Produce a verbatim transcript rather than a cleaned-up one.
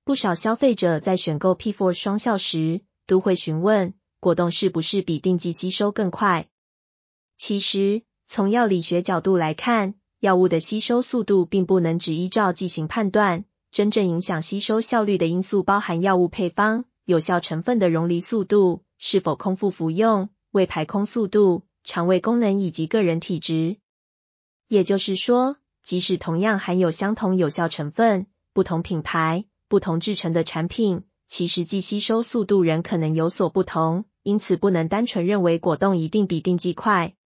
不少消费者在选购 P 四 双效时，都会询问果冻是不是比定剂吸收更快。其实，从药理学角度来看，药物的吸收速度并不能只依照剂型判断，真正影响吸收效率的因素包含药物配方、有效成分的溶离速度、是否空腹服用、胃排空速度、肠胃功能以及个人体质。也就是说，即使同样含有相同有效成分，不同品牌、不同制成的产品，其实剂吸收速度仍可能有所不同，因此不能单纯认为果冻一定比定剂快。